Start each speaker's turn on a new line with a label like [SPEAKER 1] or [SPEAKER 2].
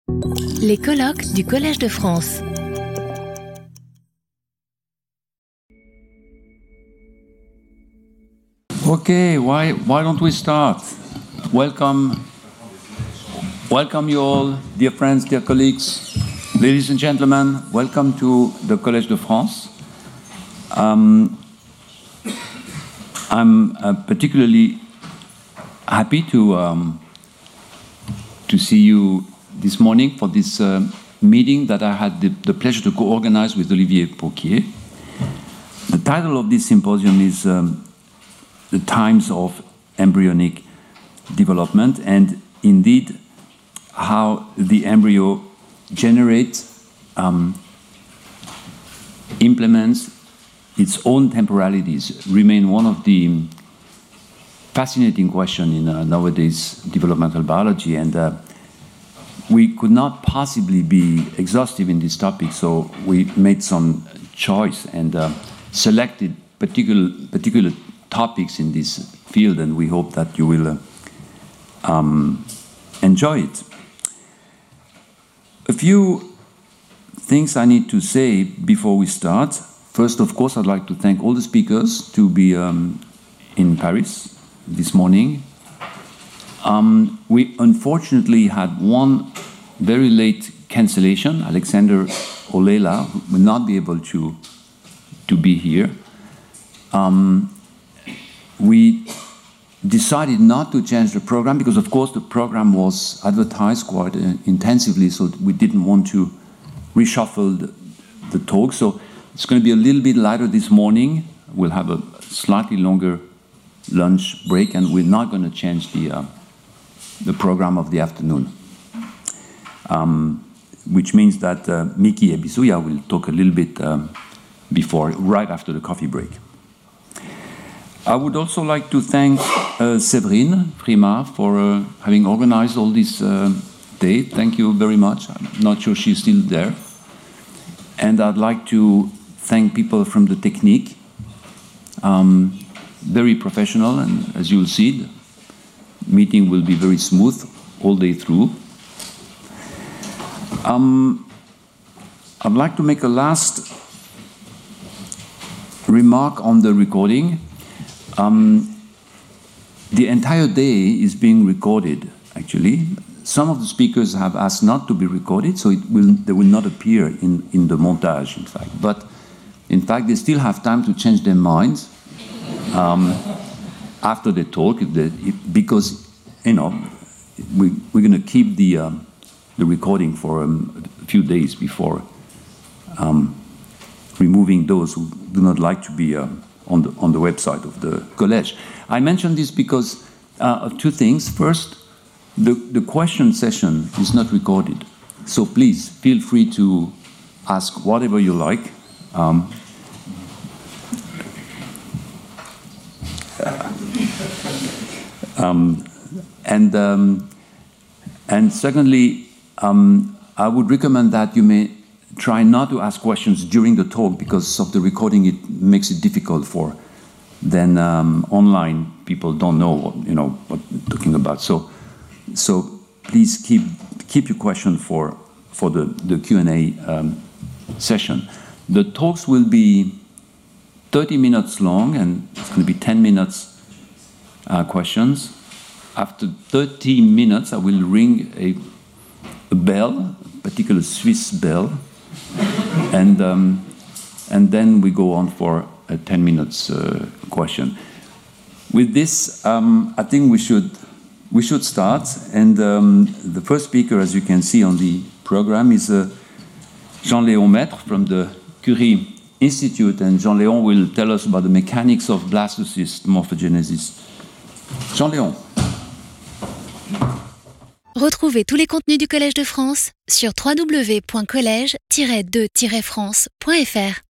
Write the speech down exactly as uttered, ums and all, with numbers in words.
[SPEAKER 1] Les colloques du Collège de France.
[SPEAKER 2] Okay, why why don't we start? Welcome, welcome you all, dear friends, dear colleagues, ladies and gentlemen. Welcome to the Collège de France. Um, I'm uh, particularly happy to um, to see you this morning for this uh, meeting that I had the, the pleasure to co-organize with Olivier Pauquier. The title of this symposium is um, The Times of Embryonic Development, and indeed how the embryo generates, um, implements its own temporalities remain one of the fascinating questions in uh, nowadays developmental biology, and uh, we could not possibly be exhaustive in this topic, so we made some choice and uh, selected particular particular topics in this field, and we hope that you will uh, um, enjoy it. A few things I need to say before we start. First, of course, I'd like to thank all the speakers to be um, in Paris this morning. Um, we unfortunately had one very late cancellation. Alexander Olela will not be able to, to be here. Um, we decided not to change the program because, of course, the program was advertised quite uh, intensively, so we didn't want to reshuffle the, the talk. So it's going to be a little bit lighter this morning. We'll have a slightly longer lunch break, and we're not going to change the uh, the program of the afternoon, um, which means that uh, Miki Ebisuya will talk a little bit um, before, right after the coffee break. I would also like to thank uh, Séverine Prima for uh, having organized all this uh, day. Thank you very much. I'm not sure she's still there. And I'd like to thank people from the Technique. Um, very professional, and as you'll see, the meeting will be very smooth all day through. Um, I'd like to make a last remark on the recording. Um, the entire day is being recorded, actually. Some of the speakers have asked not to be recorded, so it will, they will not appear in, in the montage, in fact. But, in fact, they still have time to change their minds um, after the talk, because, you know, we, we're going to keep the, um, the recording for um, a few days before um, removing those who do not like to be uh, on the, on the website of the Collège. I mention this because uh, of two things. First, the, the question session is not recorded. So please feel free to ask whatever you like. Um, um, and, um, and secondly, um, I would recommend that you may try not to ask questions during the talk, because of the recording, it makes it difficult for then um, online people don't know what, you know, what we're talking about. So, so please keep keep your question for for the the Q and A um, session. The talks will be thirty minutes long, and it's going to be ten minutes uh, questions. After thirty minutes, I will ring a, a bell, a particular Swiss bell. And um, and then we go on for a ten minutes uh, question. With this, um, I think we should we should start. And um, the first speaker, as you can see on the program, is uh, Jean-Léon Maître from the Curie Institute. And Jean-Léon will tell us about the mechanics of blastocyst morphogenesis. Jean-Léon.
[SPEAKER 1] Retrouvez tous les contenus du Collège de France sur w w w point collège tiret de tiret france point f r.